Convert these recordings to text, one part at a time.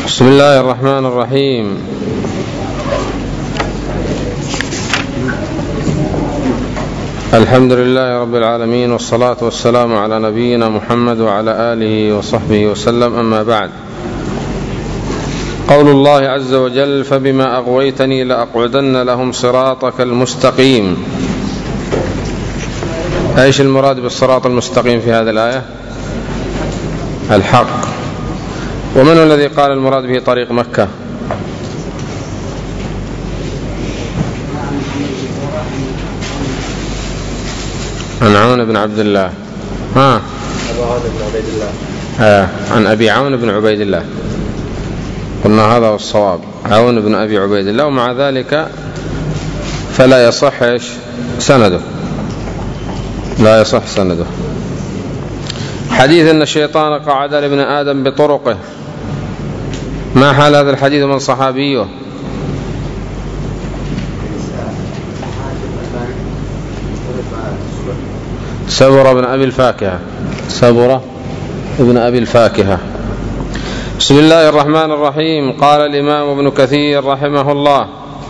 بسم الله الرحمن الرحيم. الحمد لله رب العالمين، والصلاة والسلام على نبينا محمد وعلى آله وصحبه وسلم، أما بعد. قول الله عز وجل: فبما أغويتني لأقعدن لهم صراطك المستقيم. ايش المراد بالصراط المستقيم في هذه الآية؟ الحق. ومن الذي قال المراد به طريق مكة؟ عن عون بن عبد الله. عن أبي عون بن عبيد الله. قلنا هذا هو الصواب، عون بن أبي عبيد الله، ومع ذلك فلا يصح سنده، لا يصح سنده. حديث أن الشيطان قعد لابن آدم بطرقه، ما حال هذا الحديث من صحابيه؟ سبر بن أبي الفاكهة. سبر ابن أبي الفاكهة. بسم الله الرحمن الرحيم. قال الإمام ابن كثير رحمه الله: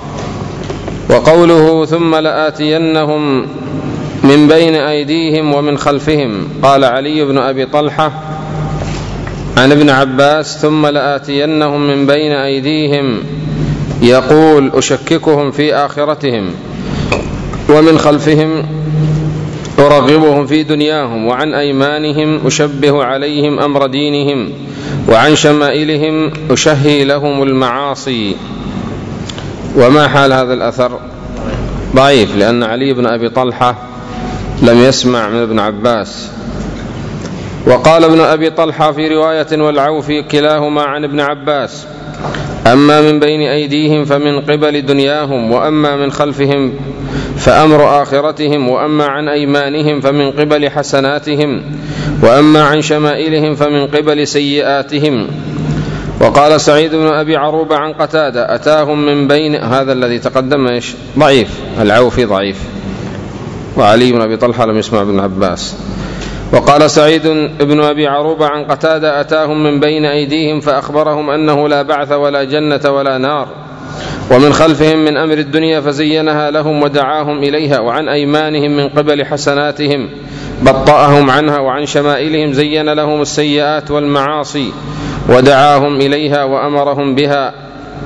وقوله ثم لآتينهم من بين أيديهم ومن خلفهم، قال علي بن أبي طلحة عن ابن عباس: ثم لآتينهم من بين أيديهم، يقول أشككهم في آخرتهم، ومن خلفهم أرغبهم في دنياهم، وعن أيمانهم أشبه عليهم أمر دينهم، وعن شمائلهم أشهي لهم المعاصي. وما حال هذا الأثر؟ ضعيف، لأن علي بن أبي طلحة لم يسمع من ابن عباس. وقال ابن أبي طلحة في رواية والعوفي كلاهما عن ابن عباس: أما من بين أيديهم فمن قبل دنياهم، وأما من خلفهم فأمر آخرتهم، وأما عن أيمانهم فمن قبل حسناتهم، وأما عن شمائلهم فمن قبل سيئاتهم. وقال سعيد بن أبي عروبة عن قتادة: أتاهم من بين، هذا الذي تقدم ضعيف، العوفي ضعيف، وعلي بن أبي طلحة لم يسمع ابن عباس. وقال سعيد بن أبي عروبة عن قتادة: أتاهم من بين أيديهم فأخبرهم أنه لا بعث ولا جنة ولا نار، ومن خلفهم من أمر الدنيا فزينها لهم ودعاهم إليها، وعن أيمانهم من قبل حسناتهم بطأهم عنها، وعن شمائلهم زين لهم السيئات والمعاصي ودعاهم إليها وأمرهم بها.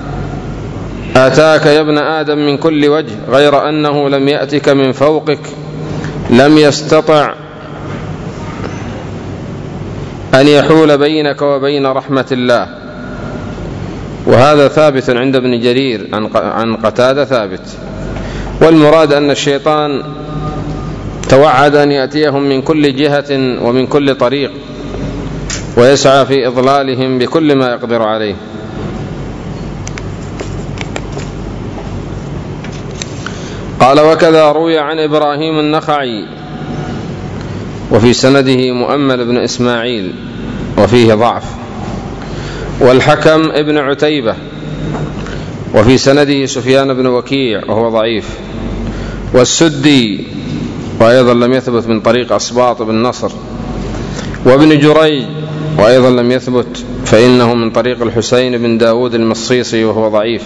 آتاك يا ابن آدم من كل وجه، غير أنه لم يأتك من فوقك، لم يستطع أن يحول بينك وبين رحمة الله. وهذا ثابت عند ابن جرير عن قتادة ثابت. والمراد أن الشيطان توعد أن يأتيهم من كل جهة ومن كل طريق، ويسعى في إضلالهم بكل ما يقدر عليه. قال: وكذا روي عن إبراهيم النخعي، وفي سنده مؤمل بن إسماعيل وفيه ضعف، والحكم ابن عتيبة، وفي سنده سفيان بن وكيع وهو ضعيف، والسدي وأيضا لم يثبت من طريق أصباط بن نصر، وابن جريج وأيضا لم يثبت، فإنه من طريق الحسين بن داود المصيصي وهو ضعيف،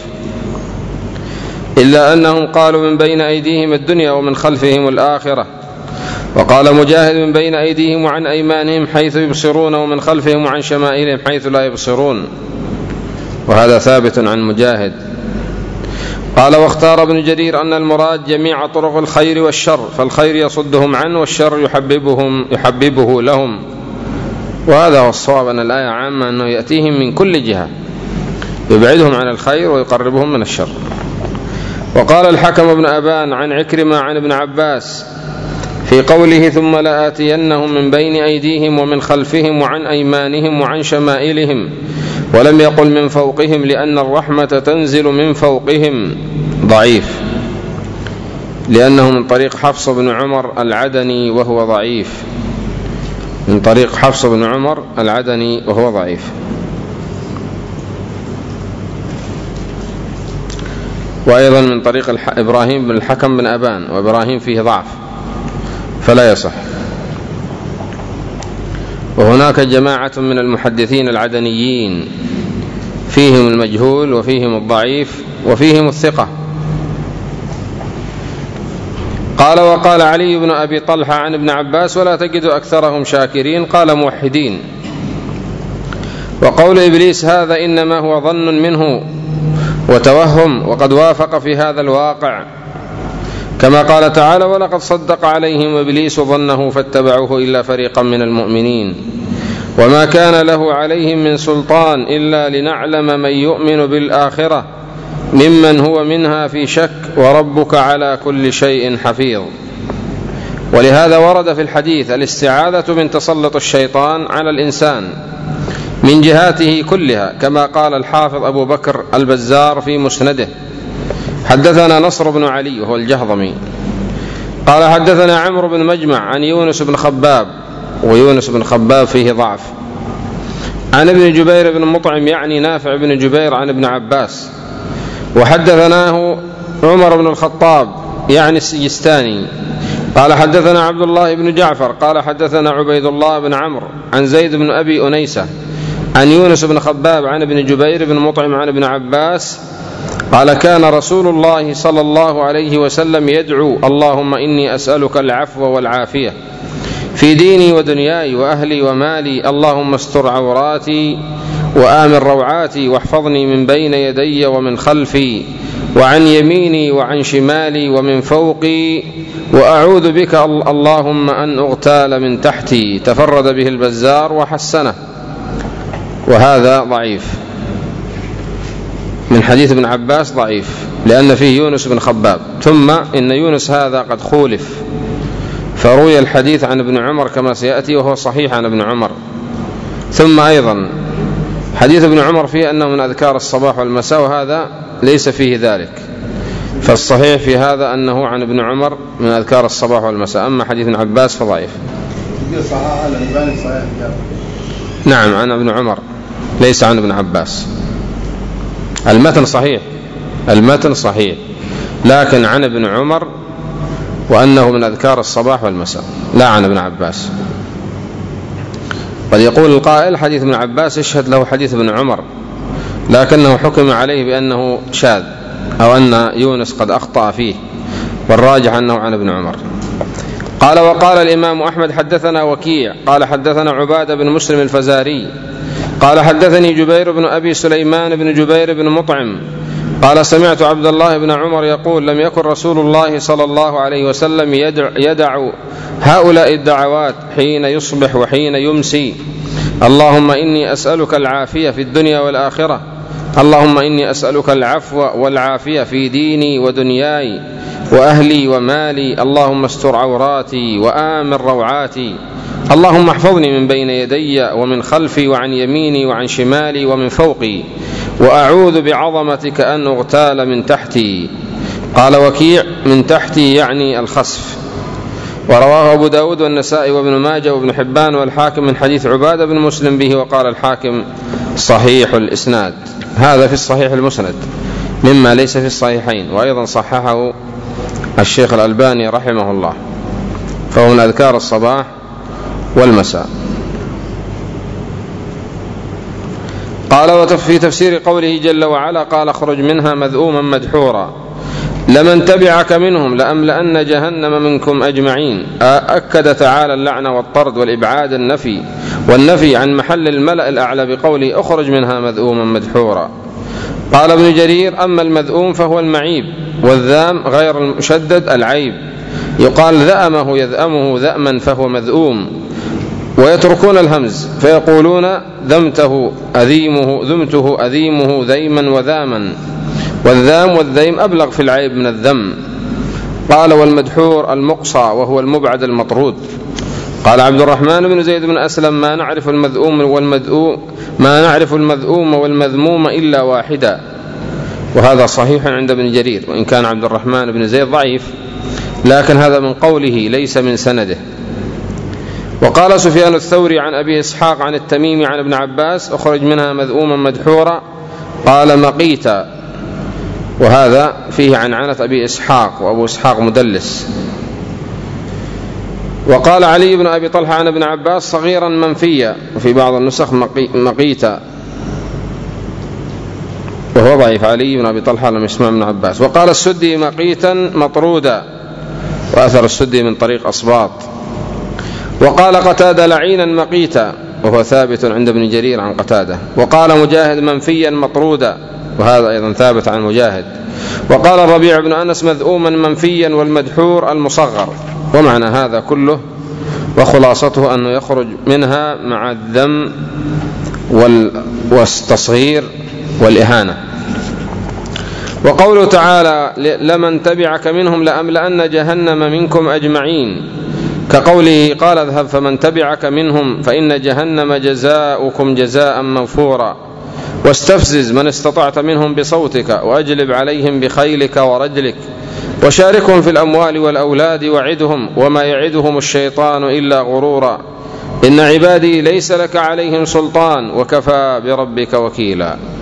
إلا أنهم قالوا من بين أيديهم الدنيا ومن خلفهم الآخرة. وقال مجاهد: من بين أيديهم وعن أيمانهم حيث يبصرون، ومن خلفهم وعن شمائلهم حيث لا يبصرون. وهذا ثابت عن مجاهد. قال: واختار ابن جرير أن المراد جميع طرق الخير والشر، فالخير يصدهم عنه، والشر يحببه لهم. وهذا هو الصواب، أن الآية عامة، أنه يأتيهم من كل جهة، يبعدهم عن الخير ويقربهم من الشر. وقال الحكم بن أبان عن عكرمة عن ابن عباس في قوله: ثم لآتينهم من بين أيديهم ومن خلفهم وعن أيمانهم وعن شمائلهم، ولم يقل من فوقهم، لأن الرحمة تنزل من فوقهم، ضعيف، لأنه من طريق حفص بن عمر العدني وهو ضعيف، من طريق حفص بن عمر العدني وهو ضعيف. وأيضا من طريق إبراهيم بن الحكم بن أبان، وإبراهيم فيه ضعف فلا يصح. وهناك جماعة من المحدثين العدنيين فيهم المجهول وفيهم الضعيف وفيهم الثقة. قال: وقال علي بن أبي طلحة عن ابن عباس: ولا تجد أكثرهم شاكرين، قال: موحدين. وقول إبليس هذا إنما هو ظن منه وتوهم، وقد وافق في هذا الواقع، كما قال تعالى: ولقد صدق عليهم إبليس ظنه فاتبعوه إلا فريقا من المؤمنين وما كان له عليهم من سلطان إلا لنعلم من يؤمن بالآخرة ممن هو منها في شك وربك على كل شيء حفيظ. ولهذا ورد في الحديث الاستعاذة من تسلط الشيطان على الإنسان من جهاته كلها، كما قال الحافظ أبو بكر البزار في مسنده: حدثنا نصر بن علي وهو الجهضمي قال: حدثنا عمرو بن مجمع عن يونس بن خباب، ويونس بن خباب فيه ضعف، عن ابن جبير بن مطعم يعني نافع بن جبير عن ابن عباس، وحدثناه عمر بن الخطاب يعني السجستاني قال: حدثنا عبد الله بن جعفر قال: حدثنا عبيد الله بن عمرو عن زيد بن أبي أنيسة عن يونس بن خباب عن ابن جبير بن مطعم عن ابن عباس قال: كان رسول الله صلى الله عليه وسلم يدعو: اللهم إني أسألك العفو والعافية في ديني ودنياي وأهلي ومالي، اللهم استر عوراتي وآمن روعاتي واحفظني من بين يدي ومن خلفي وعن يميني وعن شمالي ومن فوقي، وأعوذ بك اللهم أن أغتال من تحتي. تفرد به البزار وحسنه، وهذا ضعيف من حديث ابن عباس، ضعيف لأن فيه يونس بن خباب، ثم إن يونس هذا قد خولف، فروي الحديث عن ابن عمر كما سيأتي وهو صحيح عن ابن عمر. ثم أيضا حديث ابن عمر فيه أنه من أذكار الصباح والمساء، وهذا ليس فيه ذلك، فالصحيح في هذا أنه عن ابن عمر من أذكار الصباح والمساء، أما حديث ابن عباس فضعيف. نعم عن ابن عمر ليس عن ابن عباس، المتن صحيح، المتن صحيح، لكن عن ابن عمر وأنه من أذكار الصباح والمساء، لا عن ابن عباس. قد يقول القائل حديث ابن عباس يشهد له حديث ابن عمر، لكنه حكم عليه بأنه شاذ أو أن يونس قد أخطأ فيه، والراجح أنه عن ابن عمر. قال: وقال الإمام أحمد: حدثنا وكيع قال: حدثنا عبادة بن مسلم الفزاري قال: حدثني جبير بن أبي سليمان بن جبير بن مطعم قال: سمعت عبد الله بن عمر يقول: لم يكن رسول الله صلى الله عليه وسلم يدع هؤلاء الدعوات حين يصبح وحين يمسي: اللهم إني أسألك العافية في الدنيا والآخرة، اللهم إني أسألك العفو والعافية في ديني ودنياي وأهلي ومالي، اللهم استر عوراتي وآمن روعاتي، اللهم احفظني من بين يدي ومن خلفي وعن يميني وعن شمالي ومن فوقي، وأعوذ بعظمتك أن أغتال من تحتي. قال وكيع: من تحتي يعني الخسف. ورواه أبو داود والنسائي وابن ماجه وابن حبان والحاكم من حديث عبادة بن مسلم به، وقال الحاكم: صحيح الإسناد. هذا في الصحيح المسند مما ليس في الصحيحين، وأيضا صححه الشيخ الألباني رحمه الله، فهو من أذكار الصباح والمساء. قال: وفي تفسير قوله جل وعلا قال: اخرج منها مذءوما مدحورا لمن تبعك منهم لأملأن جهنم منكم أجمعين، أكد تعالى اللعن والطرد والإبعاد والنفي عن محل الملأ الأعلى بقوله: اخرج منها مذءوما مدحورا. قال ابن جرير: أما المذءوم فهو المعيب، والذام غير المشدد العيب، يقال ذأمه يذأمه ذأما فهو مذءوم، ويتركون الهمز فيقولون ذمته أذيمه ذيما وذاما، والذام والذيم أبلغ في العيب من الذم. قال: والمدحور المقصى وهو المبعد المطرود. قال عبد الرحمن بن زيد بن أسلم: ما نعرف المذءوم والمذموم إلا واحدا. وهذا صحيح عند ابن جرير، وإن كان عبد الرحمن بن زيد ضعيف، لكن هذا من قوله ليس من سنده. وقال سفيان الثوري عن أبي إسحاق عن التميمي عن ابن عباس: اخرج منها مذءوما مدحورا، قال: مقيتا. وهذا فيه عنعنة أبي إسحاق، وأبو إسحاق مدلس. وقال علي بن أبي طلحة عن ابن عباس: صغيرا منفيا، وفي بعض النسخ مقيتا. وهو ضعيف. علي بن أبي طلحة لم يسمع من عباس. وقال السدي مقيتا مطرودا، وأثر السدي من طريق أصباط. وقال قتادة لعينا مقيتا، وهو ثابت عند ابن جرير عن قتادة. وقال مجاهد منفيا مطرودا، وهذا أيضا ثابت عن مجاهد. وقال الربيع بن أنس مذءوما منفيا، والمدحور المصغر. ومعنى هذا كله وخلاصته أنه يخرج منها مع الذم والتصغير والإهانة. وقوله تعالى لمن تبعك منهم لأملأن جهنم منكم أجمعين، كقوله قال اذهب فمن تبعك منهم فإن جهنم جزاؤكم جزاء موفورا، واستفزز من استطعت منهم بصوتك، وأجلب عليهم بخيلك ورجلك، وشاركهم في الأموال والأولاد، وعدهم وما يعدهم الشيطان إلا غرورا، إن عبادي ليس لك عليهم سلطان وكفى بربك وكيلا.